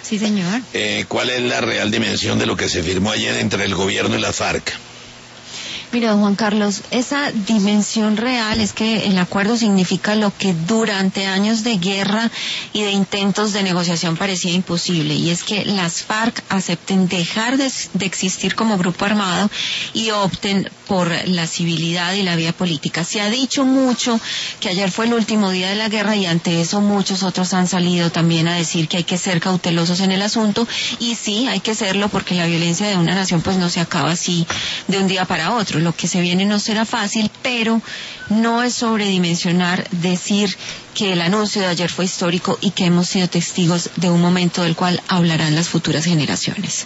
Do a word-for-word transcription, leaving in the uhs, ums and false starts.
Sí, señor. Eh, ¿Cuál es la real dimensión de lo que se firmó ayer entre el gobierno y las FARC? Mira, Juan Carlos, esa dimensión real es que el acuerdo significa lo que durante años de guerra y de intentos de negociación parecía imposible, y es que las FARC acepten dejar de, de existir como grupo armado y opten por la civilidad y la vía política. Se ha dicho mucho que ayer fue el último día de la guerra, y ante eso muchos otros han salido también a decir que hay que ser cautelosos en el asunto, y sí, hay que serlo, porque la violencia de una nación pues no se acaba así de un día para otro. Lo que se viene no será fácil, pero no es sobredimensionar decir que el anuncio de ayer fue histórico y que hemos sido testigos de un momento del cual hablarán las futuras generaciones.